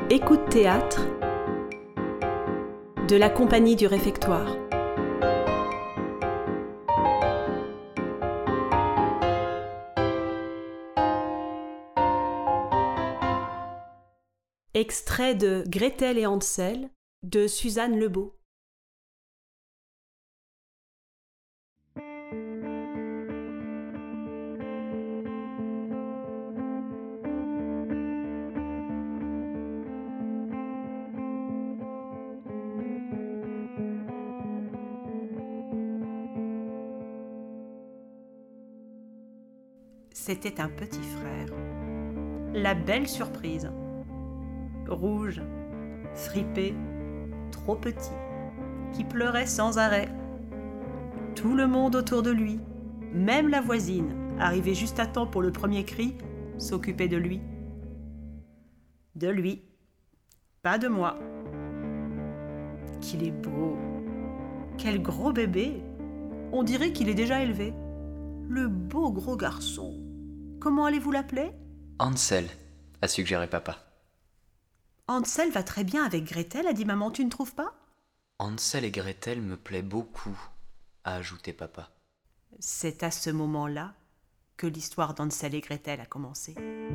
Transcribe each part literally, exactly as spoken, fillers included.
Écoute théâtre de la Compagnie du Réfectoire. Extrait de Gretel et Hansel de Suzanne Lebeau. C'était un petit frère. La belle surprise. Rouge, fripé, trop petit, qui pleurait sans arrêt. Tout le monde autour de lui, même la voisine, arrivée juste à temps pour le premier cri, s'occupait de lui. De lui, pas de moi. Qu'il est beau. Quel gros bébé. On dirait qu'il est déjà élevé. Le beau gros garçon. Comment allez-vous l'appeler ? Hansel, a suggéré papa. Hansel va très bien avec Gretel, a dit maman, tu ne trouves pas ? Hansel et Gretel me plaît beaucoup, a ajouté papa. C'est à ce moment-là que l'histoire d'Hansel et Gretel a commencé.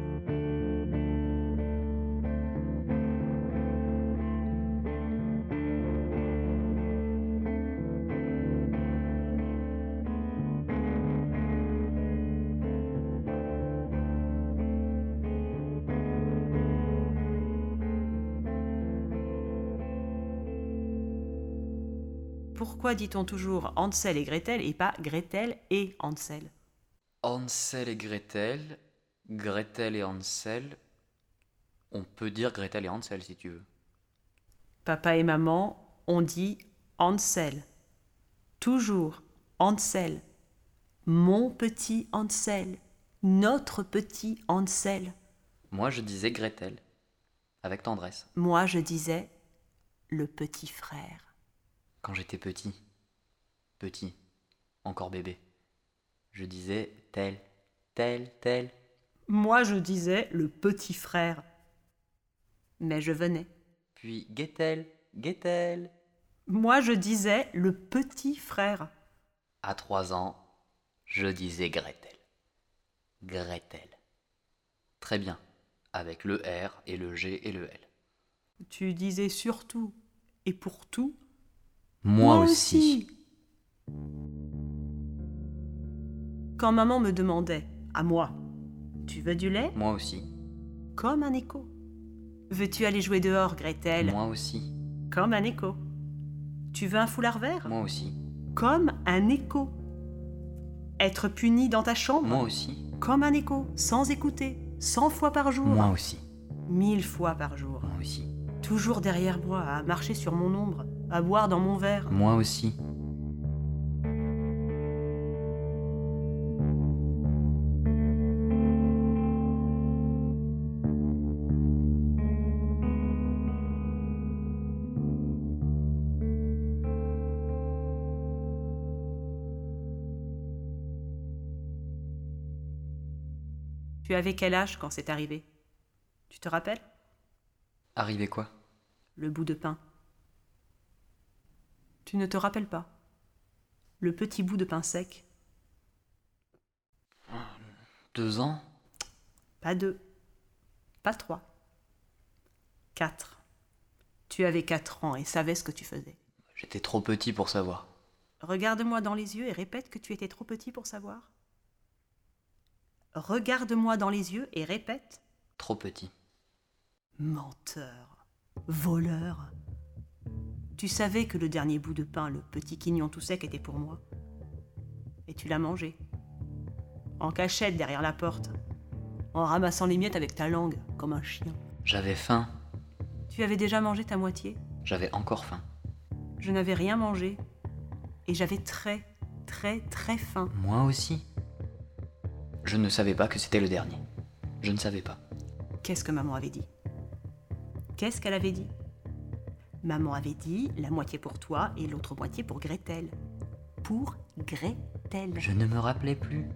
Pourquoi dit-on toujours Hansel et Gretel et pas Gretel et Hansel ? Hansel et Gretel, Gretel et Hansel. On peut dire Gretel et Hansel si tu veux. Papa et maman ont dit Hansel. Toujours Hansel. Mon petit Hansel. Notre petit Hansel. Moi je disais Gretel, avec tendresse. Moi je disais le petit frère. Quand j'étais petit, petit, encore bébé, je disais tel, tel, tel. Moi je disais le petit frère. Mais je venais. Puis Gretel, Gretel. Moi je disais le petit frère. À trois ans, je disais Gretel. Gretel. Très bien, avec le R et le G et le L. Tu disais surtout et pour tout. Moi, Moi aussi. aussi. Quand maman me demandait, à moi, tu veux du lait ? Moi aussi. Comme un écho. Veux-tu aller jouer dehors, Gretel ? Moi aussi. Comme un écho. Tu veux un foulard vert ? Moi aussi. Comme un écho. Être puni dans ta chambre ? Moi aussi. Comme un écho, sans écouter, cent fois par jour ? Moi aussi. Mille fois par jour ? Moi aussi. Toujours derrière moi, à marcher sur mon ombre, à boire dans mon verre ? Moi aussi. Tu avais quel âge quand c'est arrivé ? Tu te rappelles ? Arrivé quoi ? Le bout de pain. Tu ne te rappelles pas ? Le petit bout de pain sec. Deux ans ? Pas deux. Pas trois. Quatre. Tu avais quatre ans et savais ce que tu faisais. J'étais trop petit pour savoir. Regarde-moi dans les yeux et répète que tu étais trop petit pour savoir. Regarde-moi dans les yeux et répète. Trop petit. Menteur. Voleur. Tu savais que le dernier bout de pain, le petit quignon tout sec, était pour moi. Et tu l'as mangé. En cachette derrière la porte. En ramassant les miettes avec ta langue, comme un chien. J'avais faim. Tu avais déjà mangé ta moitié ? J'avais encore faim. Je n'avais rien mangé. Et j'avais très, très, très faim. Moi aussi. Je ne savais pas que c'était le dernier. Je ne savais pas. Qu'est-ce que maman avait dit ? Qu'est-ce qu'elle avait dit ? Maman avait dit la moitié pour toi et l'autre moitié pour Gretel. Pour Gretel. Je ne me rappelais plus.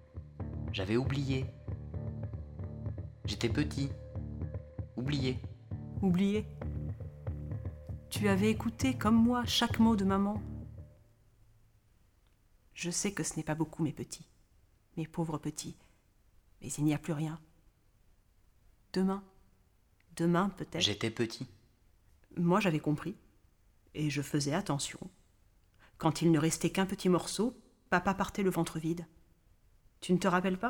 J'avais oublié. J'étais petit. Oublié. oublié. Tu avais écouté, comme moi, chaque mot de maman. Je sais que ce n'est pas beaucoup, mes petits, mes pauvres petits, mais il n'y a plus rien. Demain, demain peut-être. J'étais petit. Moi, j'avais compris, et je faisais attention. Quand il ne restait qu'un petit morceau, papa partait le ventre vide. Tu ne te rappelles pas ?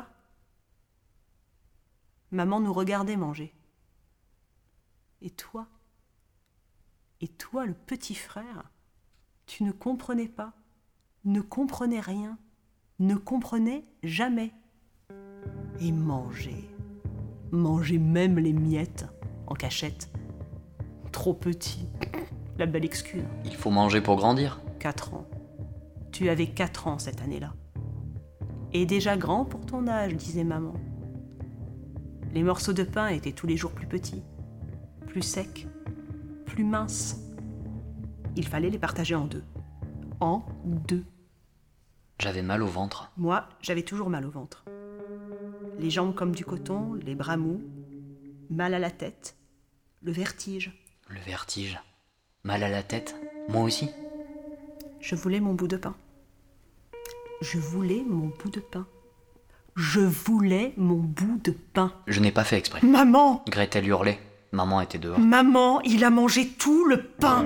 Maman nous regardait manger. Et toi ? Et toi, le petit frère, tu ne comprenais pas, ne comprenais rien, ne comprenais jamais. Et manger, manger même les miettes en cachette. Trop petit, la belle excuse. Il faut manger pour grandir. Quatre ans. Tu avais quatre ans cette année-là. Et déjà grand pour ton âge, disait maman. Les morceaux de pain étaient tous les jours plus petits, plus secs, plus minces. Il fallait les partager en deux. En deux. J'avais mal au ventre. Moi, j'avais toujours mal au ventre. Les jambes comme du coton, les bras mous, mal à la tête, le vertige. Le vertige. Mal à la tête. Moi aussi. Je voulais mon bout de pain. Je voulais mon bout de pain. Je voulais mon bout de pain. Je n'ai pas fait exprès. Maman! Gretel hurlait. Maman était dehors. Maman, il a mangé tout le pain!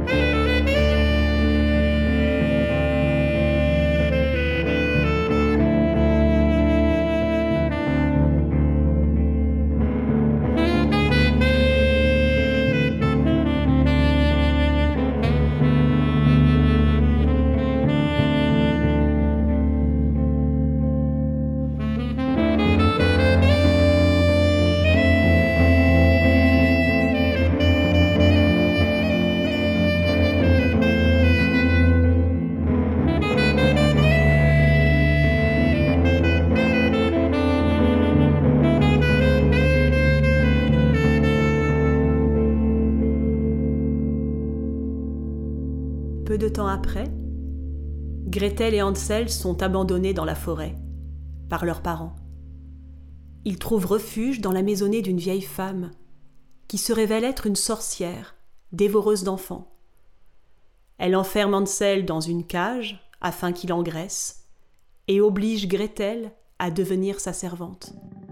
Peu de temps après, Gretel et Hansel sont abandonnés dans la forêt par leurs parents. Ils trouvent refuge dans la maisonnée d'une vieille femme qui se révèle être une sorcière, dévoreuse d'enfants. Elle enferme Hansel dans une cage afin qu'il engraisse et oblige Gretel à devenir sa servante.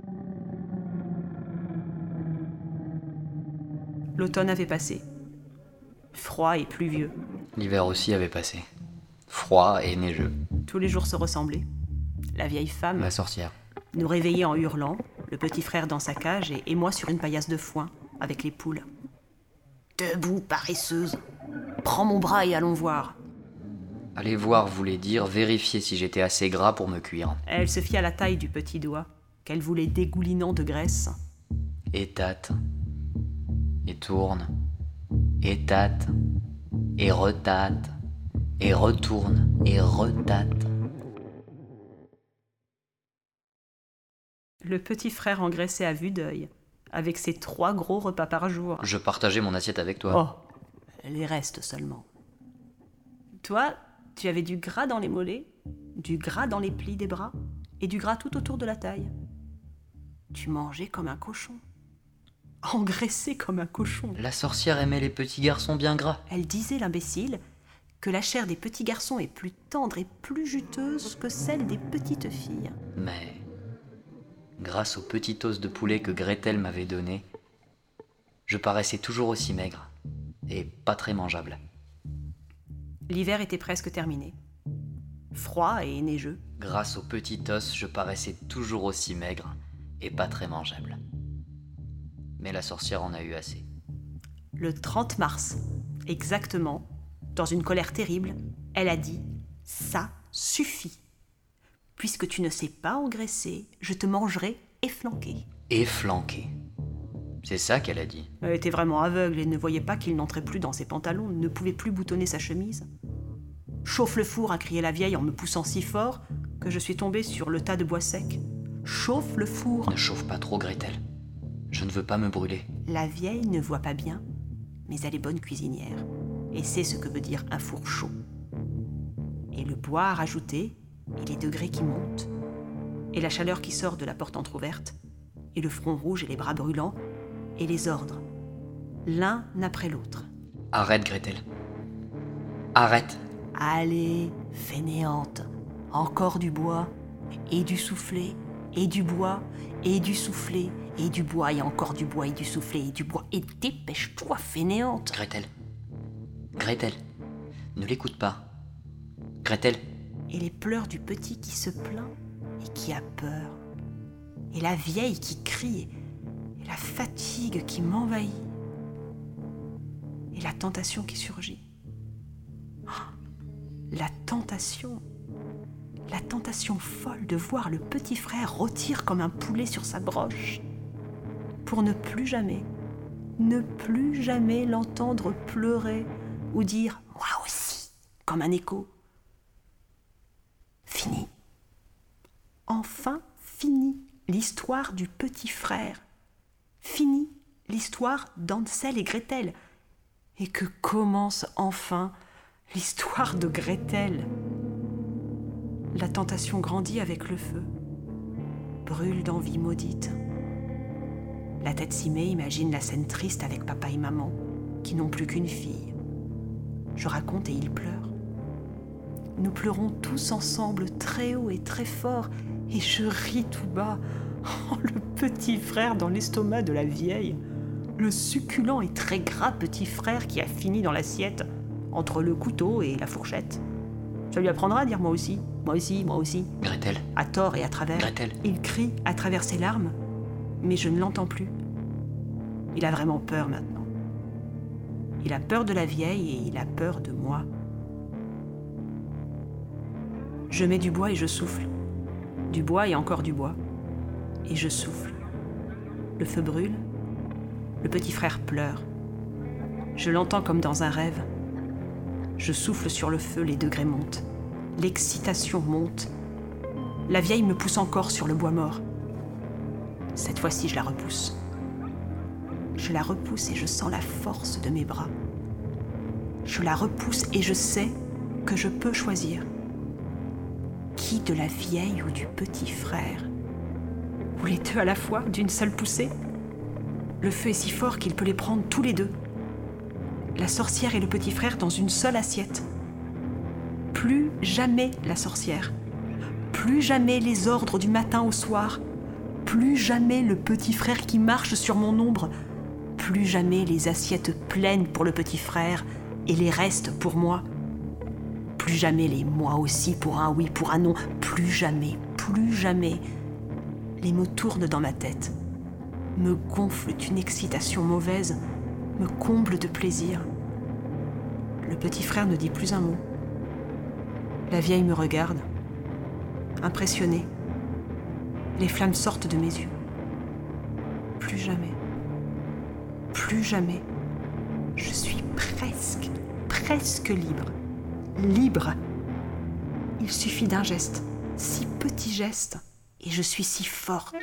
L'automne avait passé, froid et pluvieux. L'hiver aussi avait passé. Froid et neigeux. Tous les jours se ressemblaient. La vieille femme La sorcière. nous réveillait en hurlant, le petit frère dans sa cage et, et moi sur une paillasse de foin avec les poules. Debout, paresseuse. Prends mon bras et allons voir. Aller voir voulait dire vérifier si j'étais assez gras pour me cuire. Elle se fit à la taille du petit doigt, qu'elle voulait dégoulinant de graisse. Et tâte. Et tourne. Et tâte. Et retâte. Et retourne. Et retâte. Le petit frère engraissait à vue d'œil, avec ses trois gros repas par jour. Je partageais mon assiette avec toi. Oh, les restes seulement. Toi, tu avais du gras dans les mollets, du gras dans les plis des bras, et du gras tout autour de la taille. Tu mangeais comme un cochon. Engraissé comme un cochon. La sorcière aimait les petits garçons bien gras. Elle disait, l'imbécile, que la chair des petits garçons est plus tendre et plus juteuse que celle des petites filles. Mais, grâce au petit os de poulet que Gretel m'avait donné, je paraissais toujours aussi maigre et pas très mangeable. L'hiver était presque terminé. Froid et neigeux. Grâce au petit os, je paraissais toujours aussi maigre et pas très mangeable. Mais la sorcière en a eu assez. Le trente mars, exactement, dans une colère terrible, elle a dit « Ça suffit. Puisque tu ne sais pas engraisser, je te mangerai efflanqué. » Efflanqué. C'est ça qu'elle a dit. Elle était vraiment aveugle et ne voyait pas qu'il n'entrait plus dans ses pantalons, ne pouvait plus boutonner sa chemise. « Chauffe le four !» a crié la vieille en me poussant si fort que je suis tombée sur le tas de bois sec. « Chauffe le four !» Ne chauffe pas trop, Gretel. Je ne veux pas me brûler. La vieille ne voit pas bien, mais elle est bonne cuisinière et sait ce que veut dire un four chaud. Et le bois à rajouter, et les degrés qui montent, et la chaleur qui sort de la porte entr'ouverte, et le front rouge et les bras brûlants, et les ordres. l'un après l'autre. Arrête, Gretel. Arrête. Allez, fainéante, encore du bois, et du soufflé, et du bois, et du soufflé, et du bois, et encore du bois, et du soufflé, et du bois, et dépêche-toi, fainéante. Gretel. Gretel. Ne l'écoute pas. Gretel. Et les pleurs du petit qui se plaint et qui a peur, et la vieille qui crie, et la fatigue qui m'envahit, et la tentation qui surgit. La tentation, la tentation folle de voir le petit frère rôtir comme un poulet sur sa broche, pour ne plus jamais, ne plus jamais l'entendre pleurer ou dire « moi aussi » comme un écho. Fini. Enfin fini l'histoire du petit frère. Fini l'histoire d'Hansel et Gretel. Et que commence enfin l'histoire de Gretel. La tentation grandit avec le feu, brûle d'envie maudite. La tête cimée imagine la scène triste avec papa et maman, qui n'ont plus qu'une fille. Je raconte et ils pleurent. Nous pleurons tous ensemble, très haut et très fort, et je ris tout bas. Oh, le petit frère dans l'estomac de la vieille, le succulent et très gras petit frère qui a fini dans l'assiette, entre le couteau et la fourchette. Ça lui apprendra à dire moi aussi, moi aussi, moi aussi. Gretel. À tort et à travers. Gretel. Il crie à travers ses larmes, mais je ne l'entends plus. Il a vraiment peur maintenant. Il a peur de la vieille et il a peur de moi. Je mets du bois et je souffle. Du bois et encore du bois. Et je souffle. Le feu brûle. Le petit frère pleure. Je l'entends comme dans un rêve. Je souffle sur le feu, les degrés montent. L'excitation monte. La vieille me pousse encore sur le bois mort. Cette fois-ci, je la repousse. Je la repousse et je sens la force de mes bras. Je la repousse et je sais que je peux choisir. Qui de la vieille ou du petit frère? Ou les deux à la fois, d'une seule poussée? Le feu est si fort qu'il peut les prendre tous les deux. La sorcière et le petit frère dans une seule assiette. Plus jamais la sorcière. Plus jamais les ordres du matin au soir. Plus jamais le petit frère qui marche sur mon ombre. Plus jamais les assiettes pleines pour le petit frère et les restes pour moi. Plus jamais les moi aussi pour un oui, pour un non. Plus jamais, plus jamais. Les mots tournent dans ma tête, me gonflent d'une excitation mauvaise, me comblent de plaisir. Le petit frère ne dit plus un mot. La vieille me regarde, impressionnée. Les flammes sortent de mes yeux. Plus jamais, plus jamais. Je suis presque, presque libre. Libre. Il suffit d'un geste, si petit geste, et je suis si forte.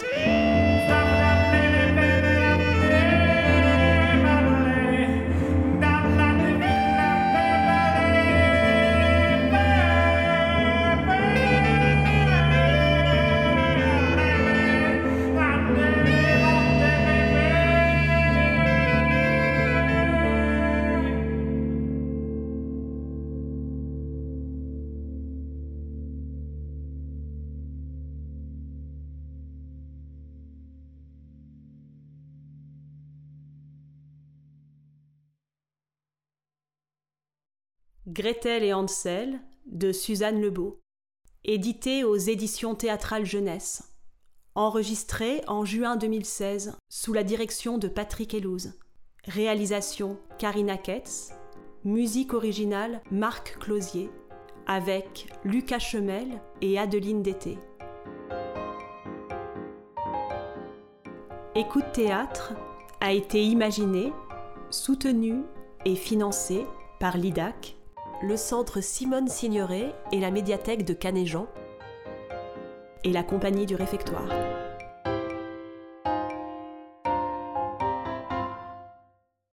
Gretel et Hansel de Suzanne Lebeau, édité aux éditions théâtrales jeunesse, enregistré en juin deux mille seize sous la direction de Patrick Elouz, réalisation Karina Ketz, musique originale Marc Closier, avec Lucas Chemel et Adeline Dété. Écoute Théâtre a été imaginé, soutenu et financé par l'I D A C, le Centre Simone Signoret et la médiathèque de Canet-Jean et la Compagnie du Réfectoire.